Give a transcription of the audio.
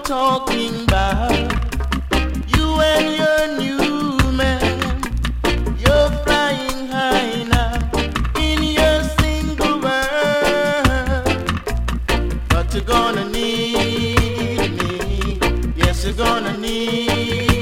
talking about you and your new man. You're flying high now in your single world, but you're gonna need me. Yes, you're gonna need